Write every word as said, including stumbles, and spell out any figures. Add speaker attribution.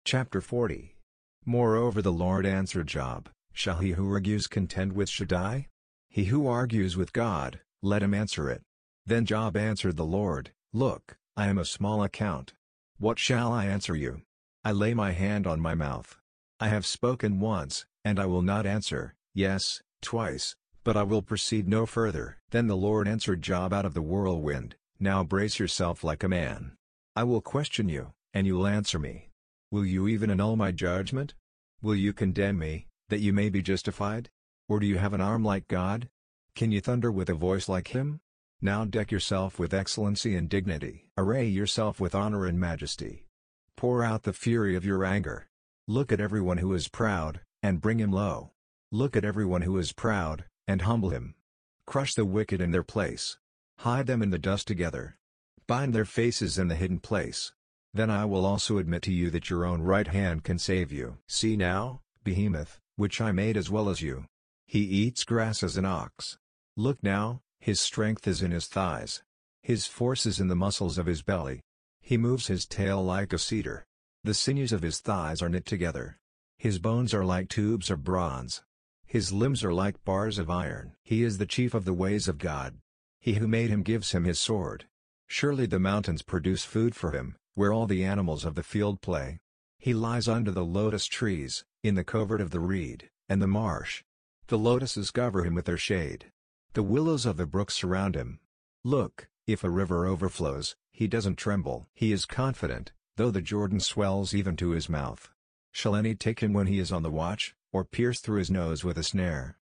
Speaker 1: Chapter forty. Moreover the Lord answered Job, Shall he who argues contend with Shaddai? He who argues with God, let him answer it. Then Job answered the Lord, Look, I am of small account. What shall I answer you? I lay my hand on my mouth. I have spoken once, and I will not answer, yes, twice, but I will proceed no further. Then the Lord answered Job out of the whirlwind, Now brace yourself like a man. I will question you, and you will answer me. Will you even annul my judgment? Will you condemn me, that you may be justified? Or do you have an arm like God? Can you thunder with a voice like him? Now deck yourself with excellency and dignity. Array yourself with honor and majesty. Pour out the fury of your anger. Look at everyone who is proud, and bring him low. Look at everyone who is proud, and humble him. Crush the wicked in their place. Hide them in the dust together. Bind their faces in the hidden place. Then I will also admit to you that your own right hand can save you. See now, Behemoth, which I made as well as you. He eats grass as an ox. Look now, his strength is in his thighs. His force is in the muscles of his belly. He moves his tail like a cedar. The sinews of his thighs are knit together. His bones are like tubes of bronze. His limbs are like bars of iron. He is the chief of the ways of God. He who made him gives him his sword. Surely the mountains produce food for him, where all the animals of the field play. He lies under the lotus trees, in the covert of the reed, and the marsh. The lotuses cover him with their shade. The willows of the brook surround him. Look, if a river overflows, he doesn't tremble. He is confident, though the Jordan swells even to his mouth. Shall any take him when he is on the watch, or pierce through his nose with a snare?